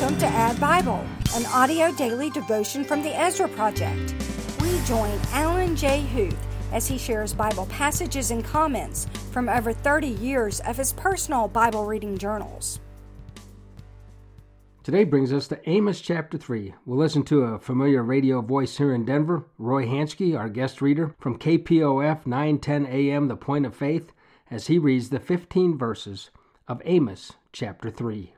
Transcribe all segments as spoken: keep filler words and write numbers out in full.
Welcome to Add Bible, an audio daily devotion from the Ezra Project. We join Alan J. Huth as he shares Bible passages and comments from over thirty years of his personal Bible reading journals. Today brings us to Amos chapter three. We'll listen to a familiar radio voice here in Denver, Roy Hansky, our guest reader, from K P O F nine ten A M, The Point of Faith, as he reads the fifteen verses of Amos chapter three.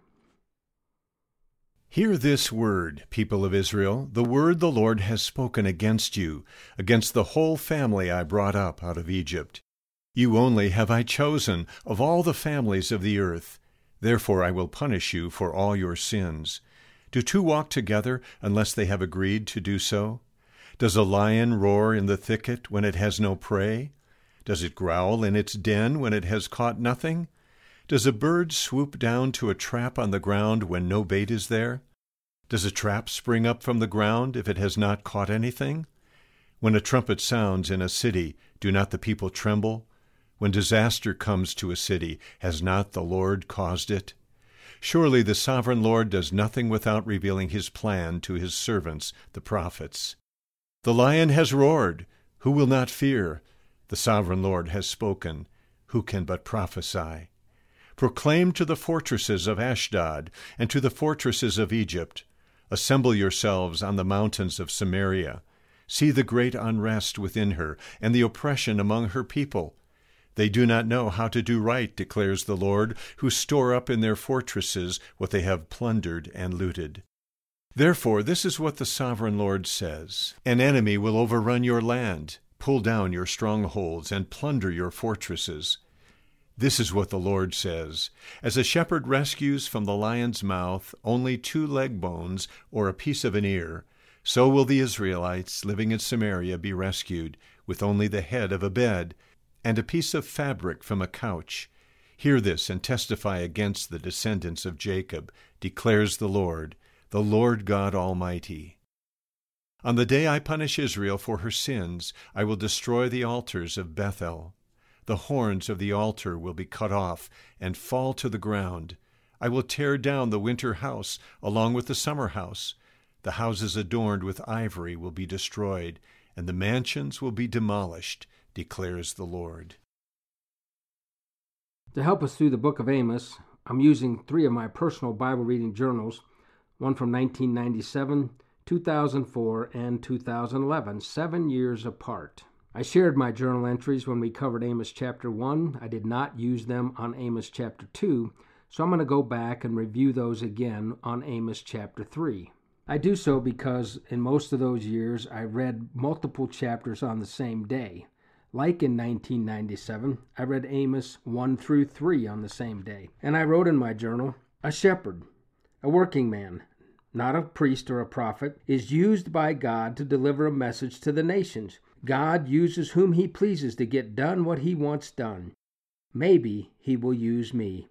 Hear this word, people of Israel, the word the Lord has spoken against you, against the whole family I brought up out of Egypt. You only have I chosen of all the families of the earth. Therefore I will punish you for all your sins. Do two walk together unless they have agreed to do so? Does a lion roar in the thicket when it has no prey? Does it growl in its den when it has caught nothing? Does a bird swoop down to a trap on the ground when no bait is there? Does a trap spring up from the ground if it has not caught anything? When a trumpet sounds in a city, do not the people tremble? When disaster comes to a city, has not the Lord caused it? Surely the sovereign Lord does nothing without revealing his plan to his servants, the prophets. The lion has roared. Who will not fear? The sovereign Lord has spoken. Who can but prophesy? Proclaim to the fortresses of Ashdod and to the fortresses of Egypt. Assemble yourselves on the mountains of Samaria. See the great unrest within her and the oppression among her people. They do not know how to do right, declares the Lord, who store up in their fortresses what they have plundered and looted. Therefore, this is what the sovereign Lord says. An enemy will overrun your land, pull down your strongholds, and plunder your fortresses. This is what the Lord says. As a shepherd rescues from the lion's mouth only two leg bones or a piece of an ear, so will the Israelites living in Samaria be rescued, with only the head of a bed and a piece of fabric from a couch. Hear this and testify against the descendants of Jacob, declares the Lord, the Lord God Almighty. On the day I punish Israel for her sins, I will destroy the altars of Bethel. The horns of the altar will be cut off and fall to the ground. I will tear down the winter house along with the summer house. The houses adorned with ivory will be destroyed, and the mansions will be demolished, declares the Lord. To help us through the book of Amos, I'm using three of my personal Bible reading journals, one from nineteen ninety-seven, two thousand four, and two thousand eleven, seven years apart. I shared my journal entries when we covered Amos chapter one. I did not use them on Amos chapter two, so I'm going to go back and review those again on Amos chapter three. I do so because in most of those years I read multiple chapters on the same day. Like in nineteen ninety-seven, I read Amos one through three on the same day. And I wrote in my journal, a shepherd, a working man, not a priest or a prophet, is used by God to deliver a message to the nations. God uses whom he pleases to get done what he wants done. Maybe he will use me.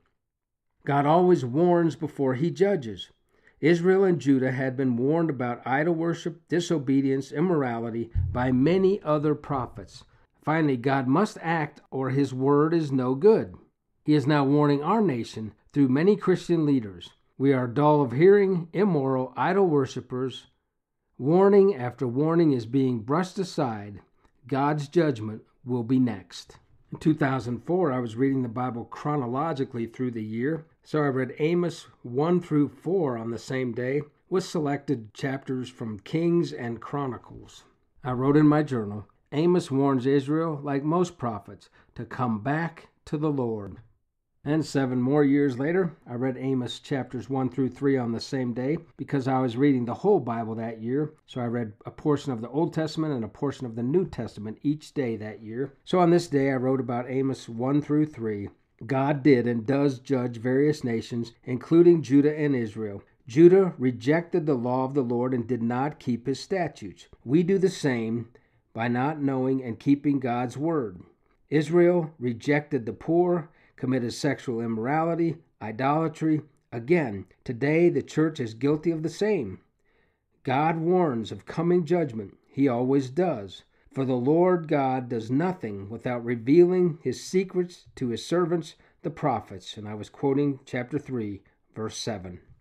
God always warns before he judges. Israel and Judah had been warned about idol worship, disobedience, immorality by many other prophets. Finally, God must act or his word is no good. He is now warning our nation through many Christian leaders. We are dull of hearing, immoral, idol worshipers. Warning after warning is being brushed aside. God's judgment will be next. In two thousand four, I was reading the Bible chronologically through the year, so I read Amos one through four on the same day, with selected chapters from Kings and Chronicles. I wrote in my journal, Amos warns Israel, like most prophets, to come back to the Lord. And seven more years later, I read Amos chapters one through three on the same day because I was reading the whole Bible that year. So I read a portion of the Old Testament and a portion of the New Testament each day that year. So on this day, I wrote about Amos one through three. God did and does judge various nations, including Judah and Israel. Judah rejected the law of the Lord and did not keep his statutes. We do the same by not knowing and keeping God's word. Israel rejected the poor, committed sexual immorality, idolatry. Again, today the church is guilty of the same. God warns of coming judgment. He always does. For the Lord God does nothing without revealing his secrets to his servants, the prophets. And I was quoting chapter three, verse seven.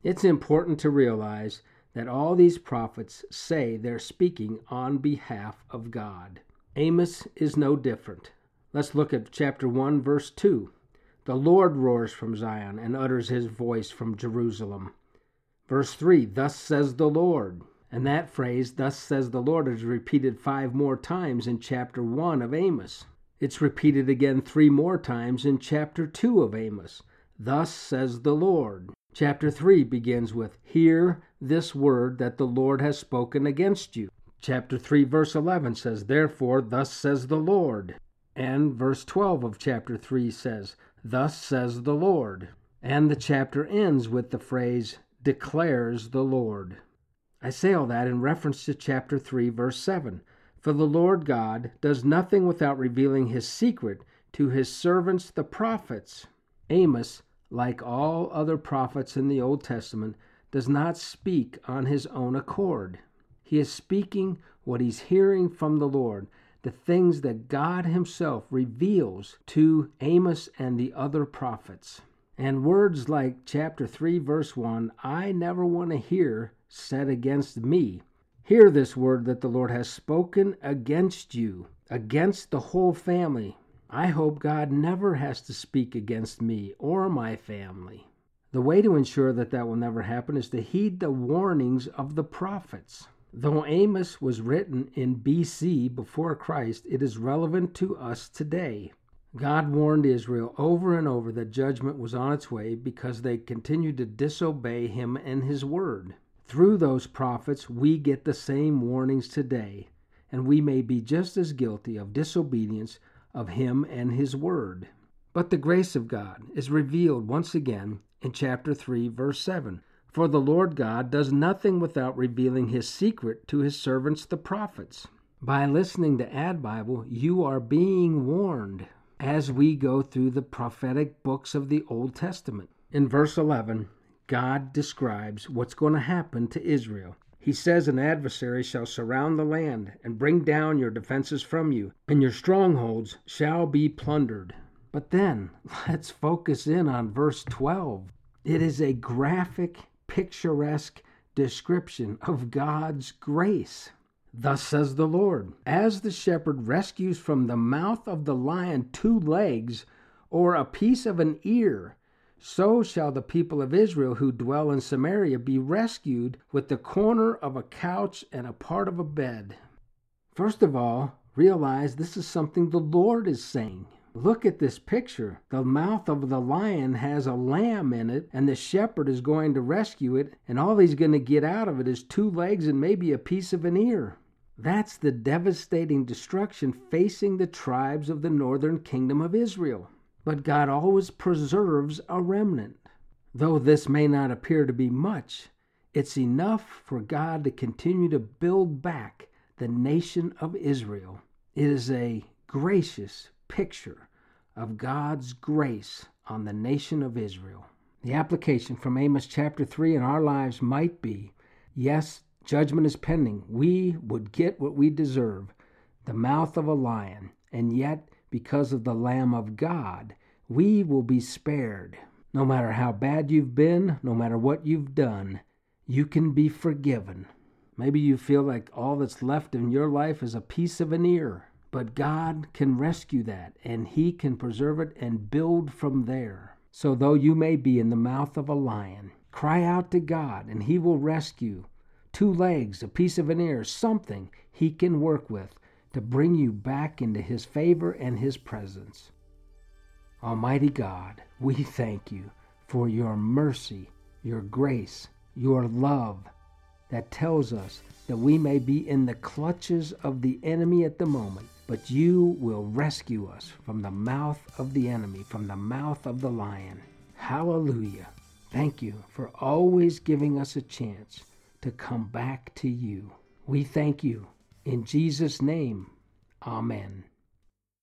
It's important to realize that all these prophets say they're speaking on behalf of God. Amos is no different. Let's look at chapter one, verse two. The Lord roars from Zion and utters his voice from Jerusalem. Verse three, thus says the Lord. And that phrase, thus says the Lord, is repeated five more times in chapter one of Amos. It's repeated again three more times in chapter two of Amos. Thus says the Lord. Chapter three begins with, hear this word that the Lord has spoken against you. Chapter three, verse eleven says, therefore, thus says the Lord. And verse twelve of chapter three says, thus says the Lord. And the chapter ends with the phrase, declares the Lord. I say all that in reference to chapter three, verse seven. For the Lord God does nothing without revealing his secret to his servants the prophets. Amos, like all other prophets in the Old Testament, does not speak on his own accord. He is speaking what he's hearing from the Lord, the things that God himself reveals to Amos and the other prophets. And words like chapter three, verse one, I never want to hear said against me. Hear this word that the Lord has spoken against you, against the whole family. I hope God never has to speak against me or my family. The way to ensure that that will never happen is to heed the warnings of the prophets. Though Amos was written in B C before Christ, it is relevant to us today. God warned Israel over and over that judgment was on its way because they continued to disobey him and his word. Through those prophets, we get the same warnings today, and we may be just as guilty of disobedience of him and his word. But the grace of God is revealed once again in chapter three, verse seven. For the Lord God does nothing without revealing his secret to his servants the prophets. By listening to Ad Bible, you are being warned as we go through the prophetic books of the Old Testament. In verse eleven, God describes what's going to happen to Israel. He says, an adversary shall surround the land and bring down your defenses from you, and your strongholds shall be plundered. But then, let's focus in on verse twelve. It is a graphic, picturesque description of God's grace. Thus says the Lord, as the shepherd rescues from the mouth of the lion two legs or a piece of an ear, so shall the people of Israel who dwell in Samaria be rescued with the corner of a couch and a part of a bed. First of all, realize this is something the Lord is saying. Look at this picture. The mouth of the lion has a lamb in it, and the shepherd is going to rescue it, and all he's going to get out of it is two legs and maybe a piece of an ear. That's the devastating destruction facing the tribes of the northern kingdom of Israel. But God always preserves a remnant. Though this may not appear to be much, it's enough for God to continue to build back the nation of Israel. It is a gracious picture of God's grace on the nation of Israel. The application from Amos chapter three in our lives might be, yes, judgment is pending. We would get what we deserve, the mouth of a lion, and yet, because of the Lamb of God, we will be spared. No matter how bad you've been, no matter what you've done, you can be forgiven. Maybe you feel like all that's left in your life is a piece of an ear. But God can rescue that, and he can preserve it and build from there. So though you may be in the mouth of a lion, cry out to God, and he will rescue two legs, a piece of an ear, something he can work with to bring you back into his favor and his presence. Almighty God, we thank you for your mercy, your grace, your love that tells us that we may be in the clutches of the enemy at the moment, but you will rescue us from the mouth of the enemy, from the mouth of the lion. Hallelujah. Thank you for always giving us a chance to come back to you. We thank you. In Jesus' name, amen.